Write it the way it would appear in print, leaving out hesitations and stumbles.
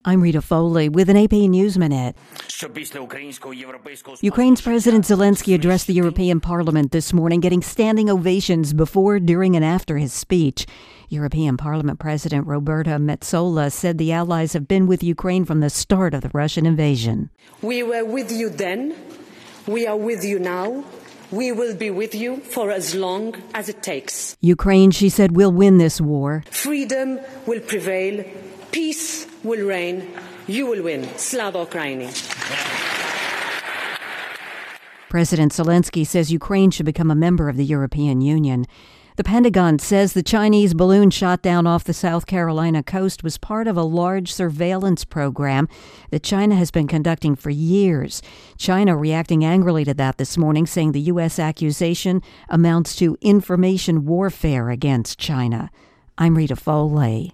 I'm Rita Foley with an AP News Minute. Ukraine's President Zelensky addressed the European Parliament this morning, getting standing ovations before, during, and after his speech. European Parliament President Roberta Metsola said the allies have been with Ukraine from the start of the Russian invasion. We were with you then. We are with you now. We will be with you for as long as it takes. Ukraine, she said, will win this war. Freedom will prevail. Peace will reign. You will win. Slava Ukraini. President Zelensky says Ukraine should become a member of the European Union. The Pentagon says the Chinese balloon shot down off the South Carolina coast was part of a large surveillance program that China has been conducting for years. China reacting angrily to that this morning, saying the U.S. accusation amounts to information warfare against China. I'm Rita Foley.